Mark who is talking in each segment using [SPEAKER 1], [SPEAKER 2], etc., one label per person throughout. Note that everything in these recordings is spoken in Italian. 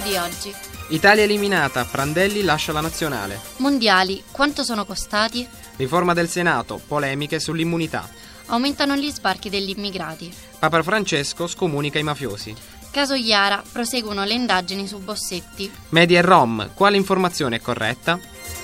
[SPEAKER 1] di oggi.
[SPEAKER 2] Italia eliminata, Prandelli lascia la nazionale.
[SPEAKER 1] Mondiali, quanto sono costati?
[SPEAKER 2] Riforma del Senato, polemiche sull'immunità.
[SPEAKER 1] Aumentano gli sbarchi degli immigrati.
[SPEAKER 2] Papa Francesco scomunica i mafiosi.
[SPEAKER 1] Caso Iara, proseguono le indagini su Bossetti.
[SPEAKER 2] Media e Rom, quale informazione è corretta?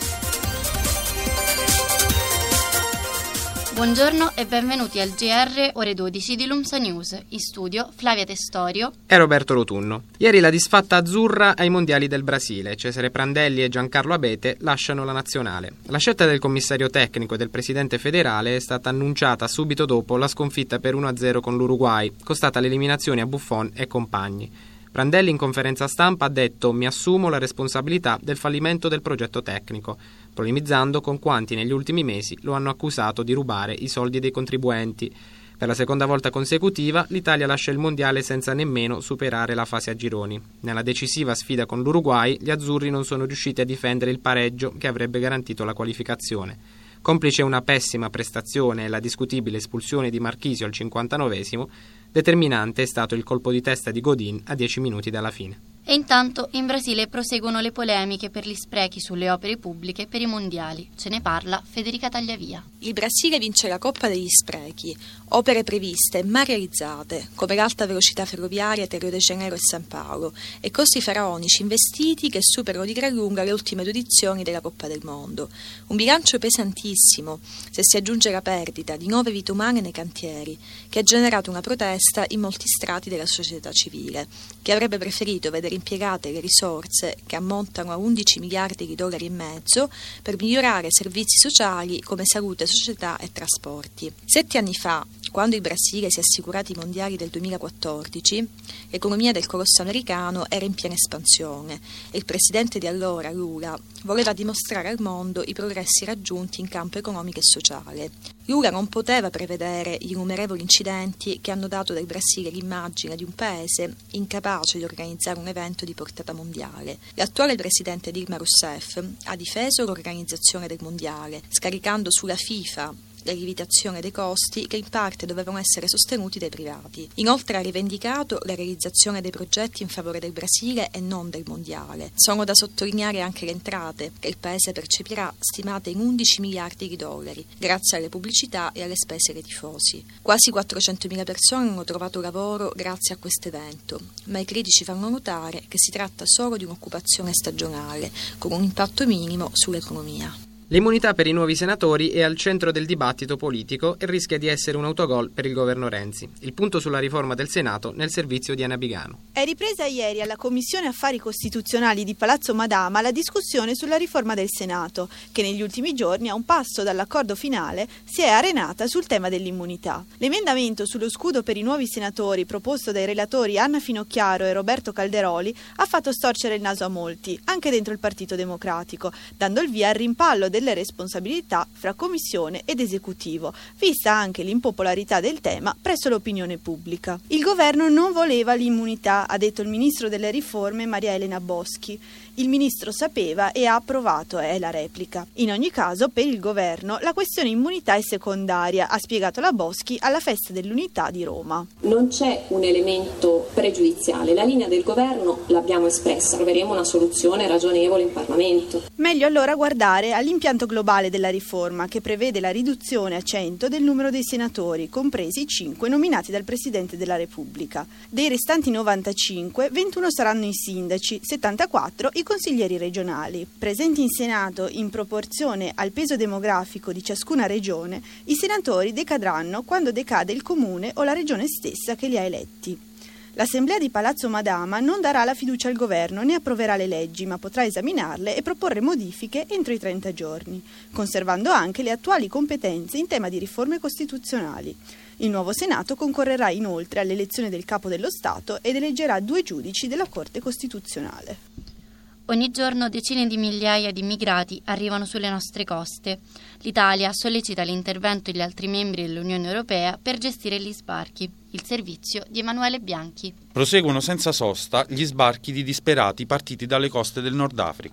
[SPEAKER 1] Buongiorno e benvenuti al GR ore 12 di Lumsa News. In studio Flavia Testorio
[SPEAKER 2] e Roberto Rotunno. Ieri la disfatta azzurra ai mondiali del Brasile. Cesare Prandelli e Giancarlo Abete lasciano la nazionale. La scelta del commissario tecnico e del presidente federale è stata annunciata subito dopo la sconfitta per 1-0 con l'Uruguay, costata l'eliminazione a Buffon e compagni. Prandelli in conferenza stampa ha detto: mi assumo la responsabilità del fallimento del progetto tecnico, polemizzando con quanti negli ultimi mesi lo hanno accusato di rubare i soldi dei contribuenti. Per la seconda volta consecutiva l'Italia lascia il mondiale senza nemmeno superare la fase a gironi. Nella decisiva sfida con l'Uruguay gli azzurri non sono riusciti a difendere il pareggio che avrebbe garantito la qualificazione. Complice una pessima prestazione e la discutibile espulsione di Marchisio al 59esimo, determinante è stato il colpo di testa di Godin a 10 minuti dalla fine.
[SPEAKER 1] E intanto in Brasile proseguono le polemiche per gli sprechi sulle opere pubbliche per i mondiali. Ce ne parla Federica Tagliavia.
[SPEAKER 3] Il Brasile vince la Coppa degli Sprechi. Opere previste ma realizzate, come l'alta velocità ferroviaria tra Rio de Janeiro e San Paolo, e costi faraonici investiti che superano di gran lunga le ultime 2 edizioni della Coppa del Mondo. Un bilancio pesantissimo, se si aggiunge la perdita di 9 vite umane nei cantieri, che ha generato una protesta in molti strati della società civile, che avrebbe preferito vedere impiegate le risorse, che ammontano a 11 miliardi di dollari e mezzo, per migliorare servizi sociali come salute, società e trasporti. 7 anni fa, quando il Brasile si è assicurato i mondiali del 2014, l'economia del colosso americano era in piena espansione e il presidente di allora, Lula, voleva dimostrare al mondo i progressi raggiunti in campo economico e sociale. Lula non poteva prevedere gli innumerevoli incidenti che hanno dato del Brasile l'immagine di un paese incapace di organizzare un evento di portata mondiale. L'attuale presidente Dilma Rousseff ha difeso l'organizzazione del mondiale, scaricando sulla FIFA la lievitazione dei costi che in parte dovevano essere sostenuti dai privati. Inoltre ha rivendicato la realizzazione dei progetti in favore del Brasile e non del mondiale. Sono da sottolineare anche le entrate che il paese percepirà, stimate in 11 miliardi di dollari, grazie alle pubblicità e alle spese dei tifosi. Quasi 400.000 persone hanno trovato lavoro grazie a questo evento, ma i critici fanno notare che si tratta solo di un'occupazione stagionale, con un impatto minimo sull'economia.
[SPEAKER 2] L'immunità per i nuovi senatori è al centro del dibattito politico e rischia di essere un autogol per il governo Renzi. Il punto sulla riforma del Senato nel servizio di Anna Bigano.
[SPEAKER 4] È ripresa ieri alla Commissione Affari Costituzionali di Palazzo Madama la discussione sulla riforma del Senato, che negli ultimi giorni, a un passo dall'accordo finale, si è arenata sul tema dell'immunità. L'emendamento sullo scudo per i nuovi senatori proposto dai relatori Anna Finocchiaro e Roberto Calderoli ha fatto storcere il naso a molti, anche dentro il Partito Democratico, dando il via al rimpallo delle responsabilità fra Commissione ed Esecutivo, vista anche l'impopolarità del tema presso l'opinione pubblica. Il governo non voleva l'immunità, ha detto il ministro delle riforme Maria Elena Boschi. Il ministro sapeva e ha approvato, è la replica. In ogni caso, per il governo, la questione immunità è secondaria, ha spiegato la Boschi alla Festa dell'Unità di Roma.
[SPEAKER 5] Non c'è un elemento pregiudiziale, la linea del governo l'abbiamo espressa, troveremo una soluzione ragionevole in Parlamento.
[SPEAKER 4] Meglio allora guardare all'impianto globale della riforma, che prevede la riduzione a 100 del numero dei senatori, compresi i 5 nominati dal Presidente della Repubblica. Dei restanti 95, 21 saranno i sindaci, 74 i consiglieri regionali. Presenti in Senato in proporzione al peso demografico di ciascuna regione, i senatori decadranno quando decade il comune o la regione stessa che li ha eletti. L'Assemblea di Palazzo Madama non darà la fiducia al governo né approverà le leggi, ma potrà esaminarle e proporre modifiche entro i 30 giorni, conservando anche le attuali competenze in tema di riforme costituzionali. Il nuovo Senato concorrerà inoltre all'elezione del Capo dello Stato ed eleggerà 2 giudici della Corte Costituzionale.
[SPEAKER 1] Ogni giorno decine di migliaia di immigrati arrivano sulle nostre coste. L'Italia sollecita l'intervento degli altri membri dell'Unione Europea per gestire gli sbarchi. Il servizio di Emanuele Bianchi.
[SPEAKER 6] Proseguono senza sosta gli sbarchi di disperati partiti dalle coste del Nord Africa.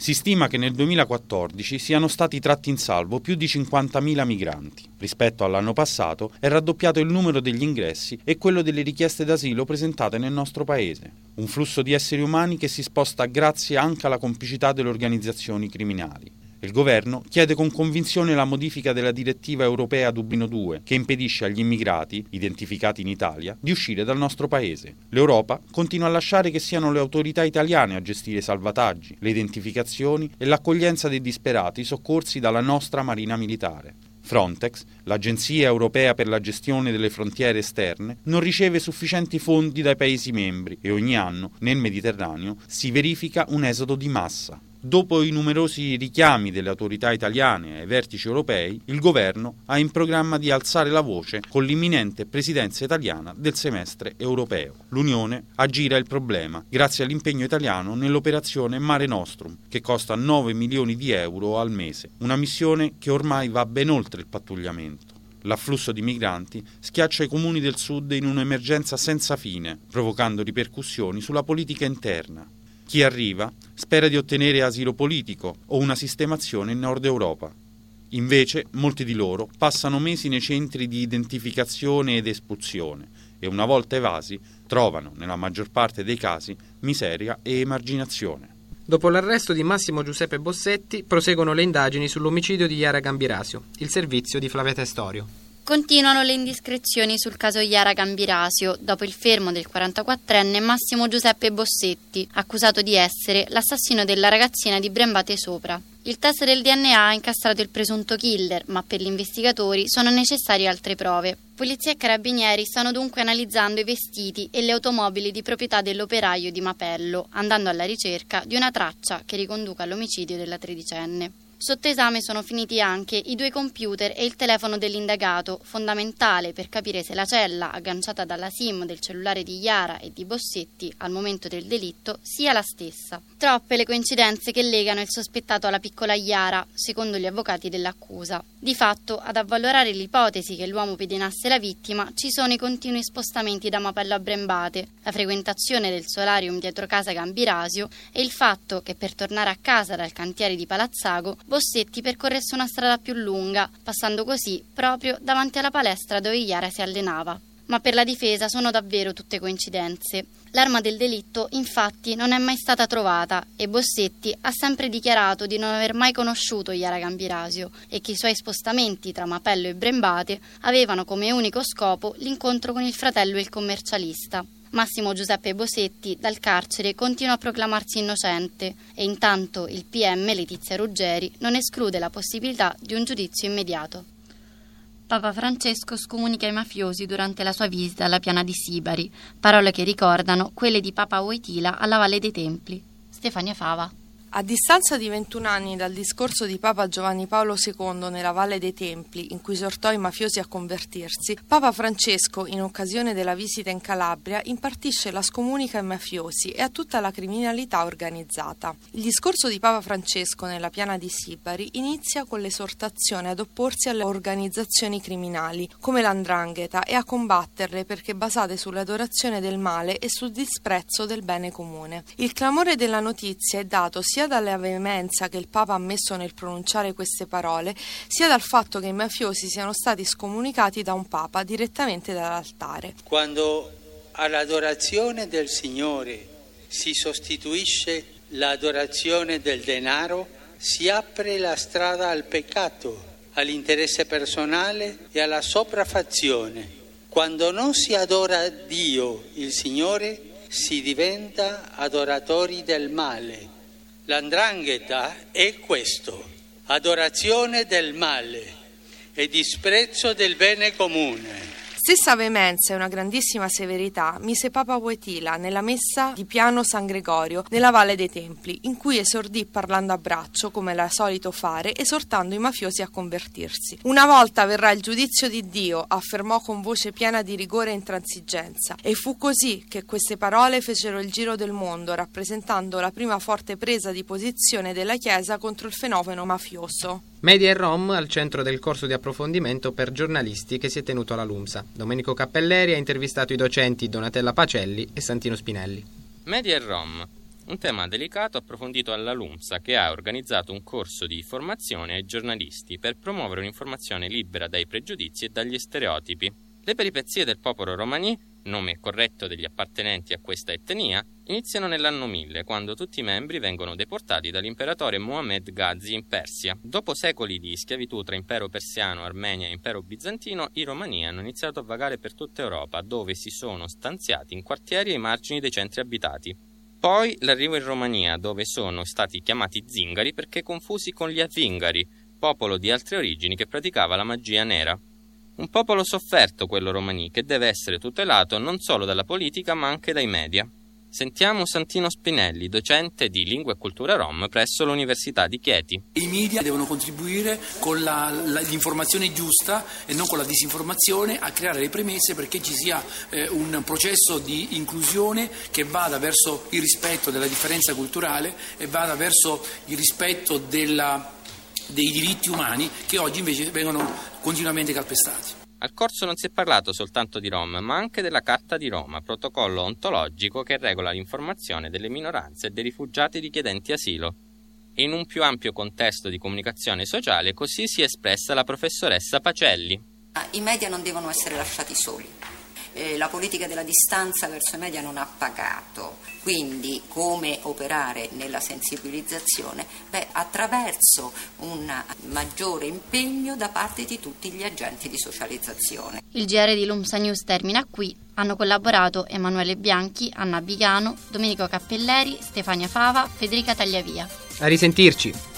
[SPEAKER 6] Si stima che nel 2014 siano stati tratti in salvo più di 50.000 migranti. Rispetto all'anno passato è raddoppiato il numero degli ingressi e quello delle richieste d'asilo presentate nel nostro paese. Un flusso di esseri umani che si sposta grazie anche alla complicità delle organizzazioni criminali. Il governo chiede con convinzione la modifica della direttiva europea Dublino II, che impedisce agli immigrati, identificati in Italia, di uscire dal nostro paese. L'Europa continua a lasciare che siano le autorità italiane a gestire i salvataggi, le identificazioni e l'accoglienza dei disperati soccorsi dalla nostra Marina Militare. Frontex, l'Agenzia Europea per la gestione delle frontiere esterne, non riceve sufficienti fondi dai Paesi membri e ogni anno, nel Mediterraneo, si verifica un esodo di massa. Dopo i numerosi richiami delle autorità italiane ai vertici europei, il governo ha in programma di alzare la voce con l'imminente presidenza italiana del semestre europeo. L'Unione aggira il problema grazie all'impegno italiano nell'operazione Mare Nostrum, che costa 9 milioni di euro al mese, una missione che ormai va ben oltre il pattugliamento. L'afflusso di migranti schiaccia i comuni del sud in un'emergenza senza fine, provocando ripercussioni sulla politica interna. Chi arriva spera di ottenere asilo politico o una sistemazione in Nord Europa. Invece, molti di loro passano mesi nei centri di identificazione ed espulsione e, una volta evasi, trovano, nella maggior parte dei casi, miseria e emarginazione.
[SPEAKER 2] Dopo l'arresto di Massimo Giuseppe Bossetti, proseguono le indagini sull'omicidio di Yara Gambirasio, il servizio di Flavia Testorio.
[SPEAKER 1] Continuano le indiscrezioni sul caso Yara Gambirasio dopo il fermo del 44enne Massimo Giuseppe Bossetti, accusato di essere l'assassino della ragazzina di Brembate Sopra. Il test del DNA ha incastrato il presunto killer, ma per gli investigatori sono necessarie altre prove. Polizia e carabinieri stanno dunque analizzando i vestiti e le automobili di proprietà dell'operaio di Mapello, andando alla ricerca di una traccia che riconduca all'omicidio della tredicenne. Sotto esame sono finiti anche i 2 computer e il telefono dell'indagato, fondamentale per capire se la cella agganciata dalla SIM del cellulare di Yara e di Bossetti al momento del delitto sia la stessa. Troppe le coincidenze che legano il sospettato alla piccola Yara, secondo gli avvocati dell'accusa. Di fatto, ad avvalorare l'ipotesi che l'uomo pedinasse la vittima, ci sono i continui spostamenti da Mapello a Brembate, la frequentazione del solarium dietro casa Gambirasio e il fatto che per tornare a casa dal cantiere di Palazzago Bossetti percorresse una strada più lunga, passando così proprio davanti alla palestra dove Yara si allenava. Ma per la difesa sono davvero tutte coincidenze. L'arma del delitto, infatti, non è mai stata trovata e Bossetti ha sempre dichiarato di non aver mai conosciuto Yara Gambirasio e che i suoi spostamenti tra Mapello e Brembate avevano come unico scopo l'incontro con il fratello e il commercialista. Massimo Giuseppe Bossetti dal carcere continua a proclamarsi innocente e intanto il PM Letizia Ruggeri non esclude la possibilità di un giudizio immediato. Papa Francesco scomunica i mafiosi durante la sua visita alla piana di Sibari, parole che ricordano quelle di Papa Wojtyla alla Valle dei Templi. Stefania Fava.
[SPEAKER 3] A distanza di 21 anni dal discorso di Papa Giovanni Paolo II nella Valle dei Templi, in cui esortò i mafiosi a convertirsi, Papa Francesco, in occasione della visita in Calabria, impartisce la scomunica ai mafiosi e a tutta la criminalità organizzata. Il discorso di Papa Francesco nella piana di Sibari inizia con l'esortazione ad opporsi alle organizzazioni criminali, come l''ndrangheta, e a combatterle perché basate sull'adorazione del male e sul disprezzo del bene comune. Il clamore della notizia è dato sia dalla veemenza che il Papa ha messo nel pronunciare queste parole, sia dal fatto che i mafiosi siano stati scomunicati da un Papa direttamente dall'altare.
[SPEAKER 7] Quando all'adorazione del Signore si sostituisce l'adorazione del denaro, si apre la strada al peccato, all'interesse personale e alla sopraffazione. Quando non si adora Dio, il Signore, si diventa adoratori del male. L''ndrangheta è questo, adorazione del male e disprezzo del bene comune.
[SPEAKER 3] Stessa veemenza e una grandissima severità mise Papa Wojtyla nella messa di Piano San Gregorio nella Valle dei Templi, in cui esordì parlando a braccio, come era solito fare, esortando i mafiosi a convertirsi. Una volta verrà il giudizio di Dio, affermò con voce piena di rigore e intransigenza, e fu così che queste parole fecero il giro del mondo, rappresentando la prima forte presa di posizione della Chiesa contro il fenomeno mafioso.
[SPEAKER 2] Media e Rom al centro del corso di approfondimento per giornalisti che si è tenuto alla LUMSA. Domenico Cappelleri ha intervistato i docenti Donatella Pacelli e Santino Spinelli.
[SPEAKER 8] Media e Rom, Un tema delicato approfondito alla LUMSA, che ha organizzato un corso di formazione ai giornalisti per promuovere un'informazione libera dai pregiudizi e dagli stereotipi. Le peripezie del popolo romani, nome corretto degli appartenenti a questa etnia, iniziano nell'anno 1000, quando tutti i membri vengono deportati dall'imperatore Mohammed Gazi in Persia. Dopo secoli di schiavitù tra impero persiano, Armenia e impero bizantino, i romani hanno iniziato a vagare per tutta Europa, dove si sono stanziati in quartieri ai margini dei centri abitati. Poi l'arrivo in Romania, dove sono stati chiamati zingari perché confusi con gli azingari, popolo di altre origini che praticava la magia nera. Un popolo sofferto quello romani, che deve essere tutelato non solo dalla politica ma anche dai media. Sentiamo Santino Spinelli, docente di Lingua e Cultura Rom presso l'Università di Chieti.
[SPEAKER 9] I media devono contribuire con l'informazione giusta e non con la disinformazione a creare le premesse perché ci sia un processo di inclusione che vada verso il rispetto della differenza culturale e vada verso il rispetto dei diritti umani che oggi invece vengono continuamente calpestati.
[SPEAKER 8] Al corso non si è parlato soltanto di Rom, ma anche della Carta di Roma, protocollo ontologico che regola l'informazione delle minoranze e dei rifugiati richiedenti asilo. In un più ampio contesto di comunicazione sociale, così si è espressa la professoressa Pacelli.
[SPEAKER 10] I media non devono essere lasciati soli. La politica della distanza verso i media non ha pagato, quindi come operare nella sensibilizzazione? Attraverso un maggiore impegno da parte di tutti gli agenti di socializzazione.
[SPEAKER 1] Il GR di LUMSA News termina qui. Hanno collaborato Emanuele Bianchi, Anna Bigano, Domenico Cappelleri, Stefania Fava, Federica Tagliavia.
[SPEAKER 2] A risentirci!